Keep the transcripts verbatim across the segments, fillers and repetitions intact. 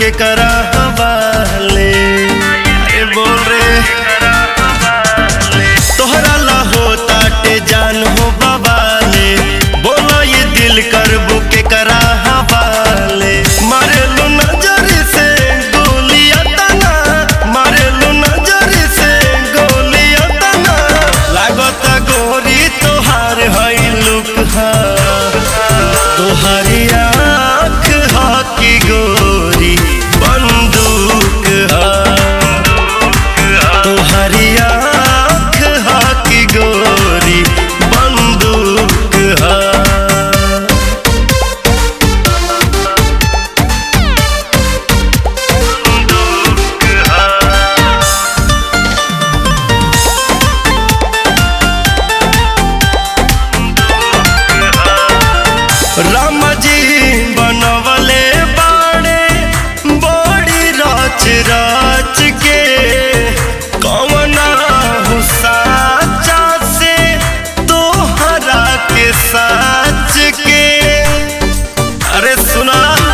के करा हवाले। अरे बोल रे तोहरा ला हो ताटे जान हो बवाले, बोलो ये दिल करबू के करा हवाले। मारे लो नजर से गोलियां तना, मारे लो नजर से गोलियां तना, लागता गोरी तोहार हई लुक हा, तोहारी आँख हा की गोरी बंदूक हा, तोहारी आँख हा की गोरी बंदूक हा। राम जी बनवले बाड़े बड़ी राच राच के, कौना साचा से तोहरा के साच के। अरे सुना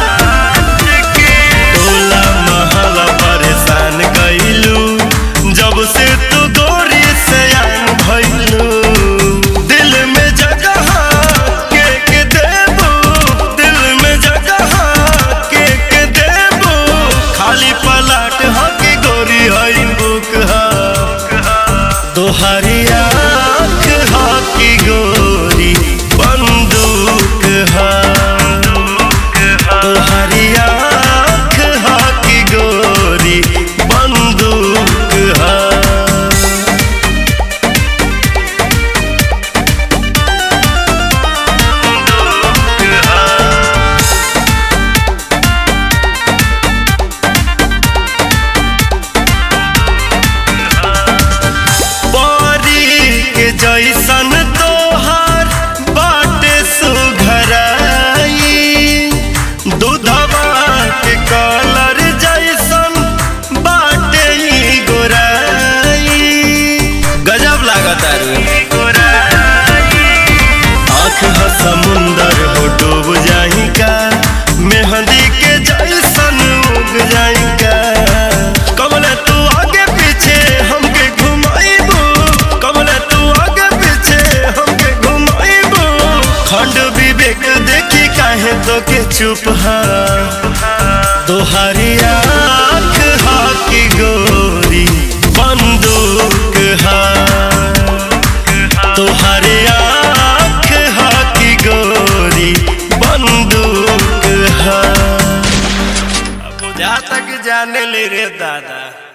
टोला महला परेशान कइलू, जब से तू गोरी से आन भइलू, दिल में जगह के के देबू, दिल में जगह के के देबू, खाली पलट ह की गोरी हई बुक हा, तोहारी आँख हा की गोरी बंदूक हा, तोहारी आँख हा की गोरी बंदूक हा। जैसन तोहार बाटे सुघराई, दूधवा के कलर जैसन बाटे ही गोराई। गजब लागता रे आँख ह समुंदर हो डूब जाई का, मेहंदी के जैसन उग जाई का। कबले तू आगे पीछे हमके घुमाइबू, कबले तू आगे पीछे हमके घुमाइबू, खंड विवेक देखी काहे तो के चुप हा, तोहारी आँख हा की गोरी बंदूक हा, तोहारी आँख हा की गोरी बंदूक हा। बुझा तक जाने ले रे दादा।